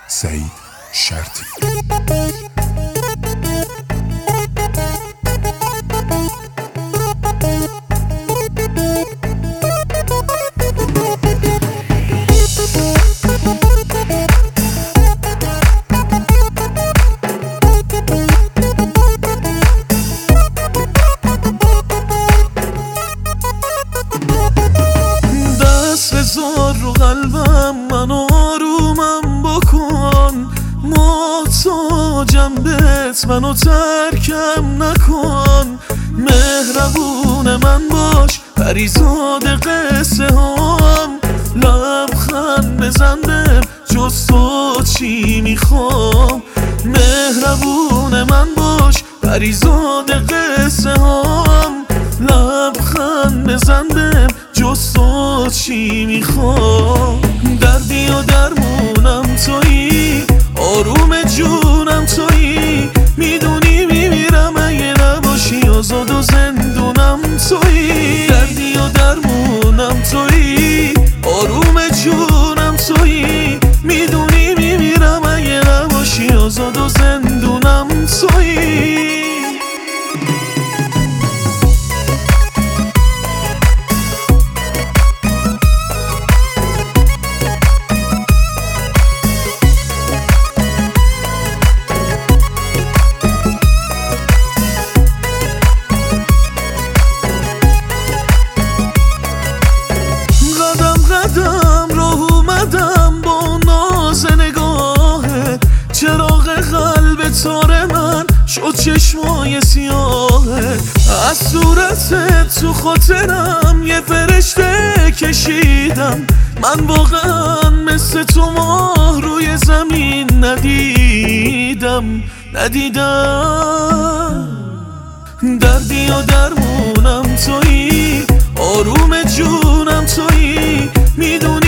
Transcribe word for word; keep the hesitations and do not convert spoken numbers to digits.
سعید شرطی. دست بذار رو قلبم، من آرومم بکن، محتاجم بهت، منو ترکم نکن. مهربون من باش، پریزاد قصه هام، لبخند بزن بهم، جز تو چی میخوام. مهربون من باش، پریزاد قصه هام، لبخند بزن بهم، جز تو چی میخوام. دردی و درمونم تویی، آروم جونم تویی، میدونی میمیرم اگه نباشی، آزاد و زندونم تویی. دردی و درمونم تویی، آروم جونم تویی، میدونی میمیرم اگه نباشی، آزاد و زندونم تویی. قدم راه اومدم با ناز نگاهت، چراغ قلب تار من شد چشمای سیاهت. از صورتت تو خاطرم یه فرشته کشیدم، من واقعا مثل تو ماه روی زمین ندیدم ندیدم. دردی و درمونم تویی، آروم جونم تویی، میدونی